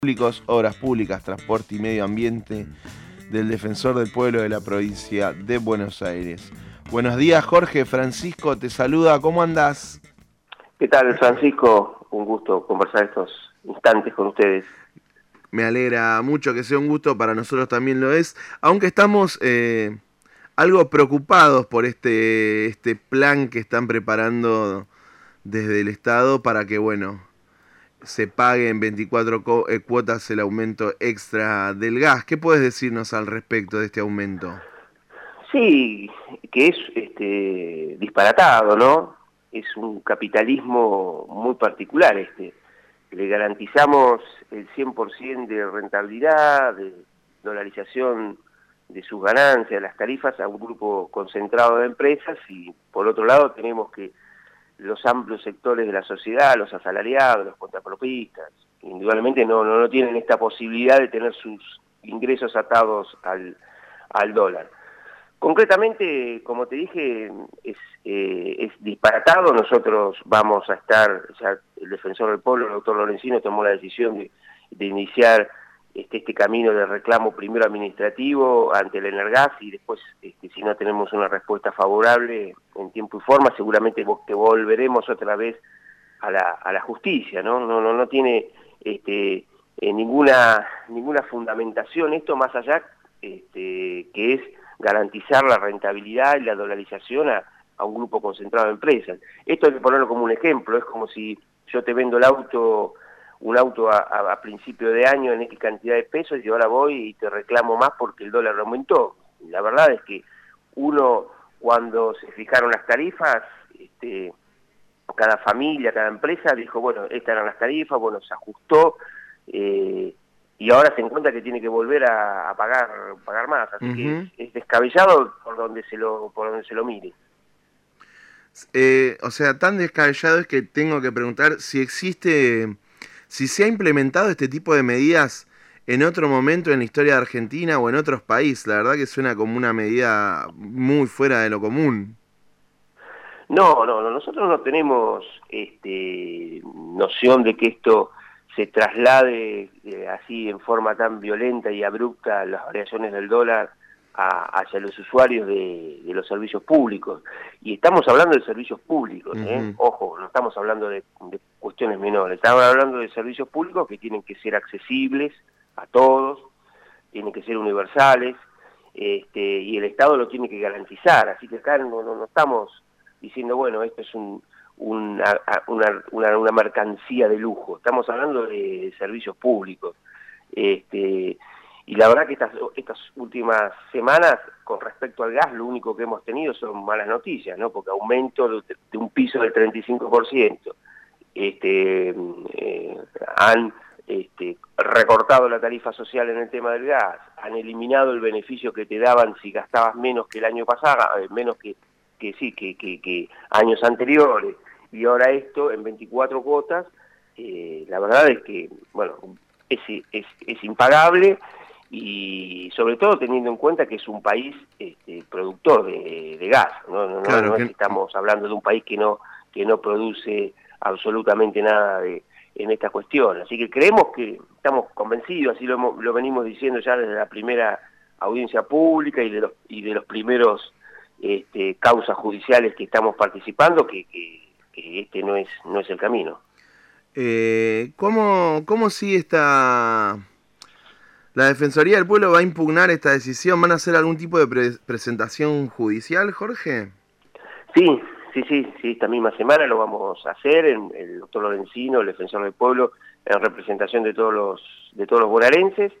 Públicos, Obras Públicas, Transporte y Medio Ambiente del Defensor del Pueblo de la provincia de Buenos Aires. Buenos días, Jorge. Francisco te saluda. ¿Cómo andás? ¿Qué tal, Francisco? Un gusto conversar estos instantes con ustedes. Me alegra mucho que sea un gusto, para nosotros también lo es, aunque estamos algo preocupados por este plan que están preparando desde el Estado para que, bueno, se pague en 24 cuotas el aumento extra del gas. ¿Qué puedes decirnos al respecto de este aumento? Sí, que es disparatado, ¿no? Es un capitalismo muy particular este. Le garantizamos el 100% de rentabilidad, de dolarización de sus ganancias, de las tarifas a un grupo concentrado de empresas y por otro lado tenemos que los amplios sectores de la sociedad, los asalariados, los contrapropistas, indudablemente no tienen esta posibilidad de tener sus ingresos atados al dólar. Concretamente, como te dije, es disparatado. Nosotros vamos a estar, ya el defensor del pueblo, el doctor Lorenzino, tomó la decisión de iniciar este camino de reclamo primero administrativo ante el Energas y después, si no tenemos una respuesta favorable en tiempo y forma, seguramente que volveremos otra vez a la justicia, ¿no? No tiene ninguna fundamentación esto más allá que es garantizar la rentabilidad y la dolarización a un grupo concentrado de empresas. Esto hay que ponerlo como un ejemplo, es como si yo te vendo un auto a principio de año en X cantidad de pesos y ahora voy y te reclamo más porque el dólar aumentó. La verdad es que uno, cuando se fijaron las tarifas, cada familia, cada empresa dijo, bueno, estas eran las tarifas, bueno, se ajustó, y ahora se encuentra que tiene que volver a pagar más, así que es descabellado por donde se lo mire. O sea, tan descabellado es que tengo que preguntar si se ha implementado este tipo de medidas en otro momento en la historia de Argentina o en otros países. La verdad que suena como una medida muy fuera de lo común. No, nosotros no tenemos noción de que esto se traslade así en forma tan violenta y abrupta las variaciones del dólar hacia los usuarios de los servicios públicos. Y estamos hablando de servicios públicos, Ojo, no estamos hablando de cuestiones menores, estamos hablando de servicios públicos que tienen que ser accesibles a todos, tienen que ser universales, y el Estado lo tiene que garantizar, así que acá no estamos diciendo, bueno, esto es una mercancía de lujo, estamos hablando de servicios públicos. Y la verdad que estas últimas semanas, con respecto al gas, lo único que hemos tenido son malas noticias, ¿no? Porque aumento de un piso del 35%. Han recortado la tarifa social en el tema del gas, han eliminado el beneficio que te daban si gastabas menos que el año pasado, menos que años anteriores, y ahora esto en 24 cuotas, la verdad es que, bueno, es impagable, y sobre todo teniendo en cuenta que es un país productor de gas, Claro no es que que estamos hablando de un país que no produce absolutamente nada en esta cuestión, así que estamos convencidos, así lo venimos diciendo ya desde la primera audiencia pública y de los primeros causas judiciales que estamos participando, que este no es el camino. ¿Cómo sigue la Defensoría del Pueblo va a impugnar esta decisión? ¿Van a hacer algún tipo de presentación judicial, Jorge? Sí, esta misma semana lo vamos a hacer, el doctor Lorenzino, el defensor del pueblo, en representación de todos los bonaerenses,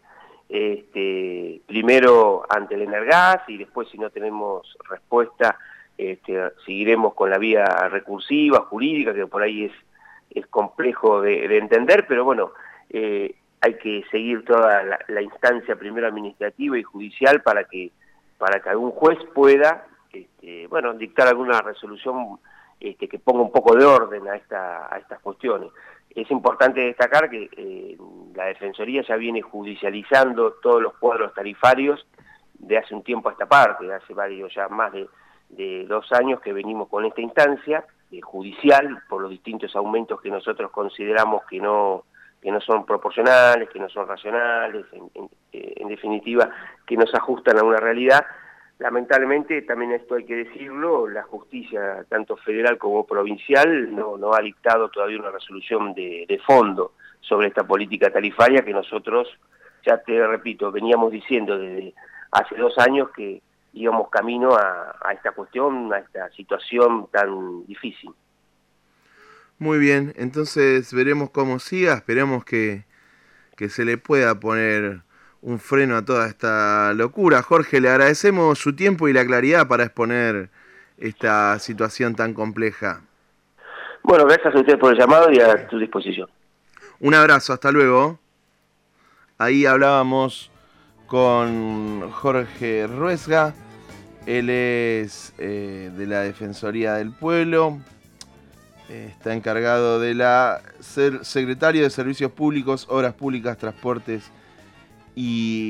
primero ante el Energas y después, si no tenemos respuesta, seguiremos con la vía recursiva, jurídica, que por ahí es complejo de entender, pero bueno, hay que seguir toda la instancia primero administrativa y judicial para que algún juez pueda dictar alguna resolución que ponga un poco de orden a estas cuestiones. Es importante destacar que la Defensoría ya viene judicializando todos los cuadros tarifarios de hace un tiempo a esta parte, de hace ya más de 2 años que venimos con esta instancia judicial por los distintos aumentos que nosotros consideramos que no que no son proporcionales, que no son racionales, en definitiva, que no se ajustan a una realidad. Lamentablemente, también esto hay que decirlo, la justicia, tanto federal como provincial, no ha dictado todavía una resolución de fondo sobre esta política tarifaria que nosotros, ya te repito, veníamos diciendo desde hace 2 años que íbamos camino a esta cuestión, a esta situación tan difícil. Muy bien, entonces veremos cómo siga, esperemos que se le pueda poner un freno a toda esta locura. Jorge, le agradecemos su tiempo y la claridad para exponer esta situación tan compleja. Bueno, gracias a ustedes por el llamado y a tu disposición. Un abrazo, hasta luego. Ahí hablábamos con Jorge Ruesga, él es de la Defensoría del Pueblo, está encargado de ser secretario de Servicios Públicos, Obras Públicas, Transportes y